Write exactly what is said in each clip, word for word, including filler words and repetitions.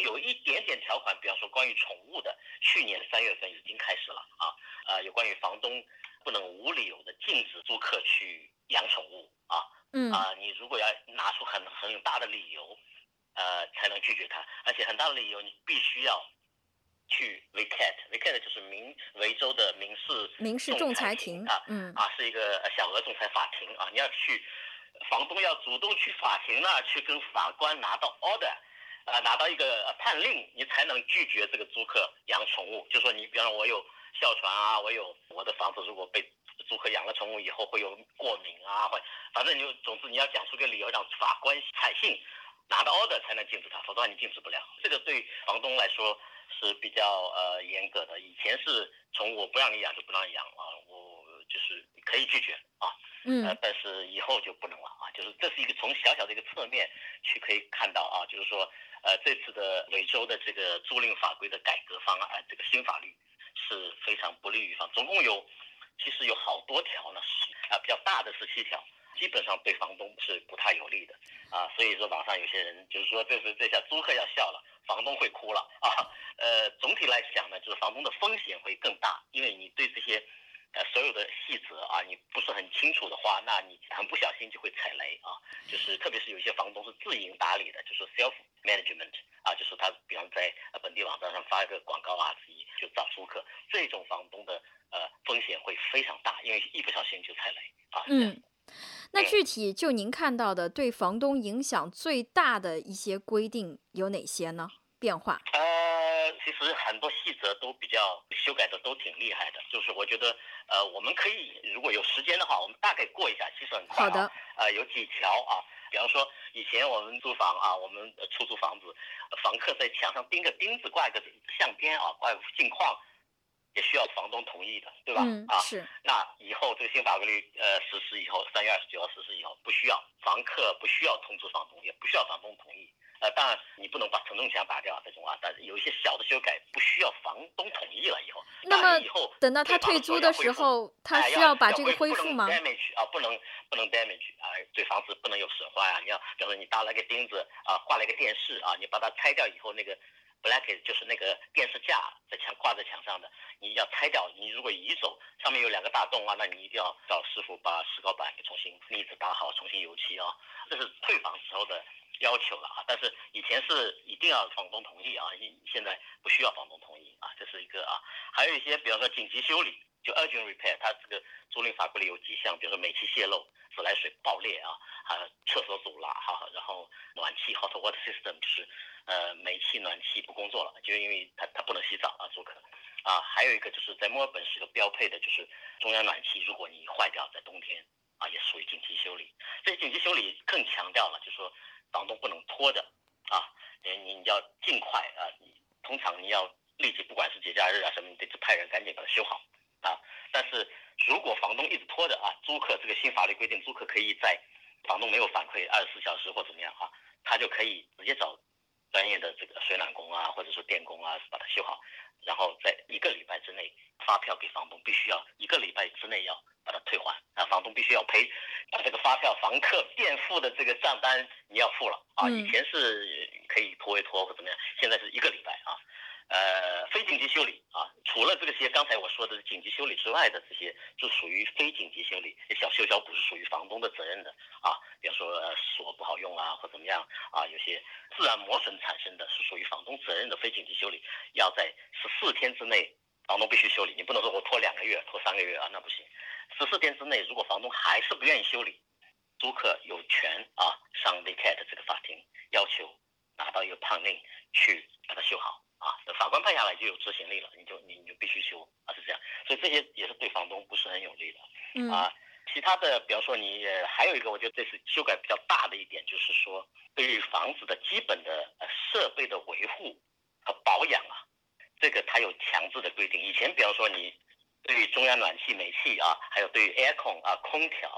有一点点条款，比方说关于宠物的，去年三月份已经开始了啊，呃，有关于房东不能无理由的禁止租客去养宠物啊， 嗯啊，你如果要拿出很很大的理由，呃，才能拒绝他，而且很大的理由你必须要去 V C A T，V C A T 就是民维州的民事民事仲裁庭， 啊嗯啊，是一个小额仲裁法庭啊，你要去，房东要主动去法庭那去跟法官拿到 order，呃，拿到一个判令，你才能拒绝这个租客养宠物。就说你，比方说我有哮喘啊，我有我的房子如果被租客养了宠物以后会有过敏啊，或反正你总之你要讲出个理由让法官采信，拿到 order 才能禁止他，否则你禁止不了。这个对房东来说是比较呃严格的。以前是宠物我不让你养就不让你养啊，我就是可以拒绝啊， 嗯呃，但是以后就不能了啊。就是这是一个从小小的一个侧面去可以看到啊，就是说呃这次的维州的这个租赁法规的改革方案，呃、这个新法律是非常不利于房，总共有其实有好多条呢，啊、呃、比较大的十七条。基本上对房东是不太有利的啊，所以说网上有些人就是说这是这下租客要笑了，房东会哭了啊。呃，总体来讲呢，就是房东的风险会更大，因为你对这些呃所有的细则啊，你不是很清楚的话，那你很不小心就会踩雷啊。就是特别是有一些房东是自营打理的，就是 self management 啊，就是他比方在本地网站上发一个广告啊，自己就找租客，这种房东的呃风险会非常大，因为一不小心就踩雷啊。 嗯。那具体就您看到的对房东影响最大的一些规定有哪些呢？变化？ 呃，其实很多细则都比较修改的都挺厉害的，就是我觉得呃我们可以如果有时间的话，我们大概过一下，其实很快啊。 好的。 呃，有几条啊，比方说以前我们租房啊，我们出租房子，房客在墙上钉个钉子，挂一个相片啊，挂一个镜框，也需要房东同意的，对吧？ 嗯， 啊， 是。 那以后这个新法规呃实施以后，三月二十九号实施以后，不需要房客不需要通知房东，也不需要房东同意。呃，当然你不能把承重墙打掉这种啊，但是有一些小的修改不需要房东同意了以后， 那么以后等到他退租的时候，他需要把这个恢复吗？ 不能 damage 啊，不能不能 damage 啊，对房子不能有损坏啊。你要，比如说你搭了个钉子啊，挂了一个电视啊，你把它拆掉以后，那个 bracket 就是那个电视架在墙挂在墙上的，你要拆掉。你如果移走，上面有两个大洞啊，那你一定要找师傅把石膏板给重新腻子打好，重新油漆啊。这是退房时候的要求了啊，但是以前是一定要房东同意啊，现在不需要房东同意啊，这是一个啊。还有一些，比方说紧急修理，就 urgent repair， 它这个租赁法规里有几项，比如说煤气泄漏、自来水爆裂啊，还有厕所阻拉哈，然后暖气 hot water system 就是呃煤气暖气不工作了，就因为它它不能洗澡啊，租客啊。还有一个就是在墨尔本是个标配的，就是中央暖气，如果你坏掉在冬天啊，也属于紧急修理。这紧急修理更强调了，就是说房东不能拖着啊，你你要尽快啊，你通常你要立即，不管是节假日啊什么，你得派人赶紧把它修好啊。但是如果房东一直拖着啊，租客这个新法律规定，租客可以在房东没有反馈二十四小时或怎么样啊，他就可以直接找专业的这个水暖工啊，或者说电工啊，把它修好，然后在一个礼拜之内发票给房东，必须要一个礼拜之内要把它退还啊，房东必须要赔，把这个发票房客垫付的这个账单你要付了啊。以前是可以拖一拖或怎么样，现在是一个礼拜啊。呃，非紧急修理啊，除了这些刚才我说的紧急修理之外的这些，就属于非紧急修理，小修小补是属于房东的责任的啊。比方说、呃、锁不好用啊，或怎么样啊，有些自然磨损产生的是属于房东责任的非紧急修理，要在十四天之内，房东必须修理，你不能说我拖两个月、拖三个月啊，那不行。十四天之内，如果房东还是不愿意修理，租客有权啊上 V C A T 这个法庭要求拿到一个判令去把它修好。啊，法官判下来就有执行力了，你就你你就必须修啊，是这样，所以这些也是对房东不是很有利的。 嗯啊，其他的，比方说你、呃、还有一个，我觉得这次修改比较大的一点，就是说对于房子的基本的、呃、设备的维护和保养啊，这个它有强制的规定。以前比方说你对于中央暖气、煤气啊，还有对于 aircon 啊空调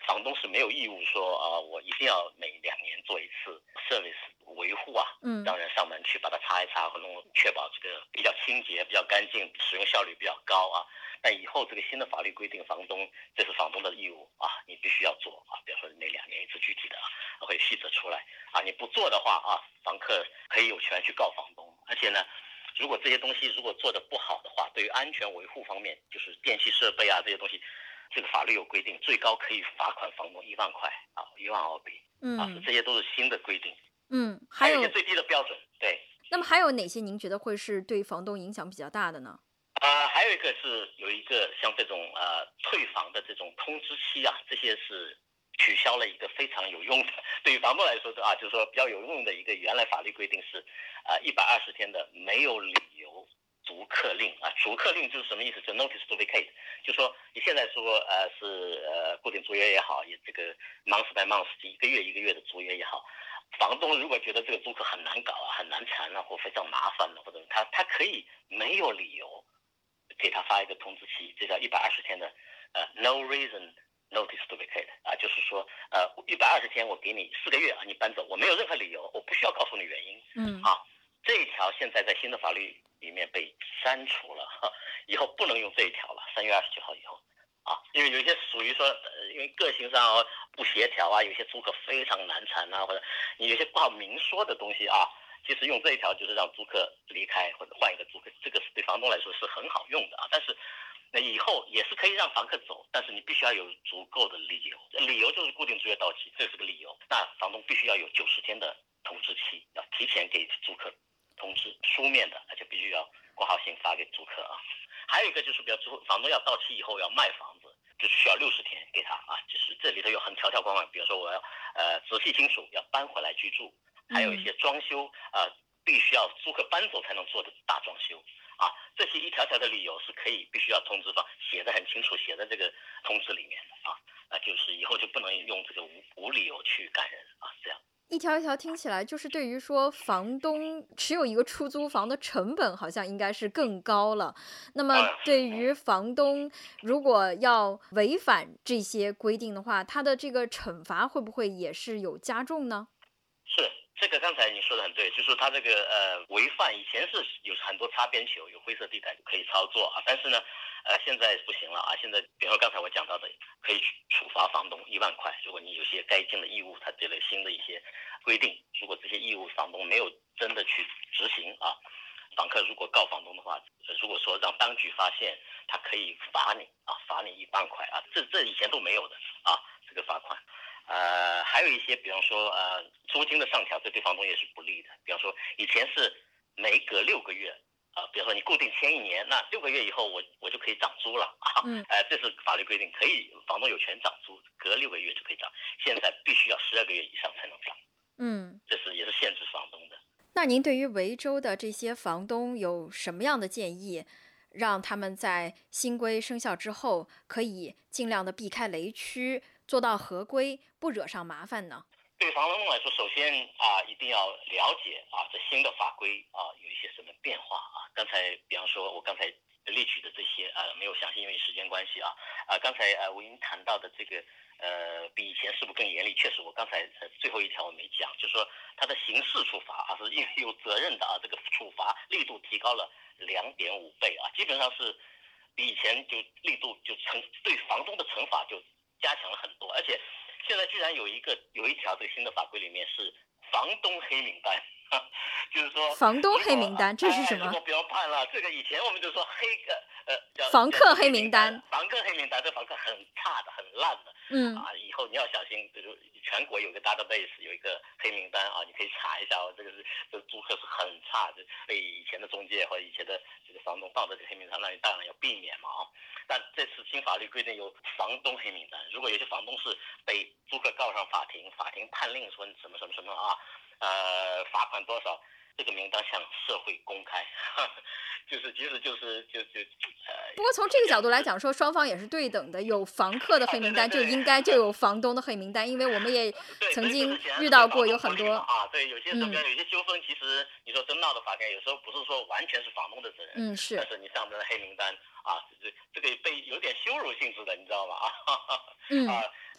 房东是没有义务说啊、呃，我一定要每两年做一次 service 维护啊， 嗯， 让人上门去把它擦一擦，或者确保这个比较清洁、比较干净，使用效率比较高啊。但以后这个新的法律规定，房东这是房东的义务啊，你必须要做啊。比如说每两年一次，具体的啊会细则出来啊。你不做的话啊，房客可以有权去告房东。而且呢，如果这些东西如果做的不好的话，对于安全维护方面，就是电气设备啊这些东西，这个法律有规定，最高可以罚款房东一万块啊，一万澳币。嗯，啊，这些都是新的规定。 嗯， 还有一些最低的标准。对。 那么还有哪些您觉得会是对房东影响比较大的呢？ 呃，还有一个是有一个像这种呃退房的这种通知期啊，这些是取消了一个非常有用的，对于房东来说是啊，就是说比较有用的一个原来法律规定是啊一百二十天的没有理由逐客令啊，逐客令就是什么意思？就 notice to vacate， 就说你现在说呃是呃固定租约也好，也这个 month by month 一个月一个月的租约也好。房东如果觉得这个租客很难搞啊、很难缠啊，或非常麻烦的，或者他他可以没有理由给他发一个通知期，这叫一百二十天的呃 no reason notice to vacate 啊，就是说呃一百二十天我给你四个月啊，你搬走，我没有任何理由，我不需要告诉你原因。 嗯， 啊，这一条现在在新的法律里面被删除了，哈，以后不能用这一条了。三月二十九号以后。啊，因为有一些属于说，呃，因为个性上不协调啊，有些租客非常难缠啊，或者你有些不好明说的东西啊，其实用这一条就是让租客离开或者换一个租客，这个对房东来说是很好用的啊。但是那以后也是可以让房客走，但是你必须要有足够的理由，理由就是固定租约到期，这是个理由。那房东必须要有九十天的通知期，要提前给租客通知，书面的，而且必须要挂号信发给租客啊。还有一个就是，比如房东要到期以后要卖房子，就需要六十天给他啊，就是这里头有很条条框框，比如说我要呃直系亲属要搬回来居住，还有一些装修啊、呃，必须要租客搬走才能做的大装修啊，这些一条条的理由是可以必须要通知方写得很清楚，写在这个通知里面的啊，啊就是以后就不能用这个无无理由去赶人啊，这样。 一条一条听起来，就是对于说房东持有一个出租房的成本好像应该是更高了。那么对于房东如果要违反这些规定的话，他的这个惩罚会不会也是有加重呢？ 是，这个刚才你说的很对，就是说他这个呃违反以前是有很多擦边球，有灰色地带可以操作啊，但是呢呃现在不行了啊，现在比如说刚才我讲到的，可以处罚房东一万块，如果你有些该尽的义务，他这类新的一些规定，如果这些义务房东没有真的去执行啊，房客如果告房东的话，如果说让当局发现，他可以罚你啊，罚你一万块啊，这这以前都没有的啊，这个罚款。呃，还有一些，比方说呃租金的上调，这对房东也是不利的。比方说以前是每隔六个月啊、呃，比方说你固定签一年，那六个月以后我我就可以涨租了啊， 嗯， 呃，这是法律规定，可以房东有权涨租，隔六个月就可以涨，现在必须要十二个月以上才能涨。 嗯， 这是也是限制房东的。 那您对于维州的这些房东有什么样的建议，让他们在新规生效之后可以尽量的避开雷区，做到合规，不惹上麻烦呢？ 对房东来说，首先啊，一定要了解啊，这新的法规啊有一些什么变化啊。刚才比方说，我刚才列举的这些啊，没有详细，因为时间关系啊啊，刚才呃我已经谈到的这个呃，比以前是不是更严厉？确实，我刚才呃最后一条我没讲，就是说它的刑事处罚啊是因为有责任的啊，这个处罚力度提高了两点五倍啊，基本上是比以前就力度就惩对房东的惩罚就加强了很多，而且现在居然有一个有一条这个新的法规里面是房东黑名单。就是说房东黑名单，这是什么？ 如果不要判了，这个以前我们就说黑个呃叫房客黑名单， 房客黑名单，这房客很差的、很烂的， 嗯啊，以后你要小心，就是全国有个 database 有一个黑名单啊，你可以查一下哦，这个是这个租客是很差的，被以前的中介或者以前的这个房东放在这个黑名单，那你当然要避免嘛啊。但这次新法律规定有房东黑名单，如果有些房东是被租客告上法庭，法庭判令说什么什么什么啊。呃，罚款多少？这个名单向社会公开，呵呵就是其实就是就就呃。 不过从这个角度来讲，说双方也是对等的，有房客的黑名单，就应该就有房东的黑名单，因为我们也曾经遇到过有很多啊，对，有些时候有些纠纷，其实你说真闹的法庭，有时候不是说完全是房东的责任， 嗯是， 但是你上面的黑名单啊，这这个被有点羞辱性质的，你知道吧？啊， 嗯。 啊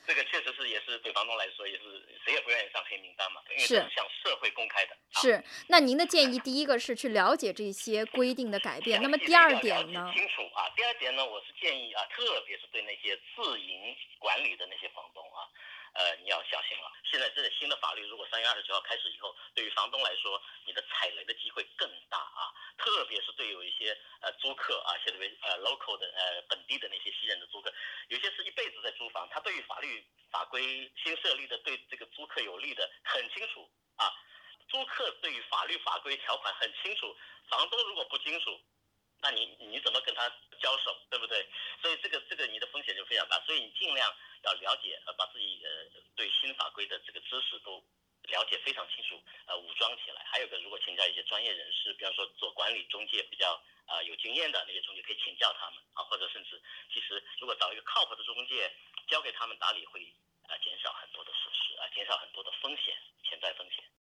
这个确实是也是对房东来说也是谁也不愿意上黑名单嘛，因为这是向社会公开的。 是，那您的建议第一个是去了解这些规定的改变，那么第二点呢？ 清楚啊，第二点呢，我是建议啊，特别是对那些自营管理的那些房东啊。呃，你要小心了。现在这个新的法律，如果三月二十九号开始以后，对于房东来说，你的踩雷的机会更大啊。特别是对有一些呃租客啊，现在呃 local 的呃本地的那些西人的租客，有些是一辈子在租房，他对于法律法规新设立的对这个租客有利的很清楚啊。租客对于法律法规条款很清楚，房东如果不清楚，那你你怎么跟他交手，对不对？所以这个这个你的风险就非常大，所以你尽量要了解，呃，把自己呃对新法规的这个知识都了解非常清楚，呃，武装起来。还有个，如果请教一些专业人士，比方说做管理中介比较啊、呃、有经验的那些中介，可以请教他们啊，或者甚至其实如果找一个靠谱的中介交给他们打理，会啊、呃、减少很多的损失啊、呃，减少很多的风险，潜在风险。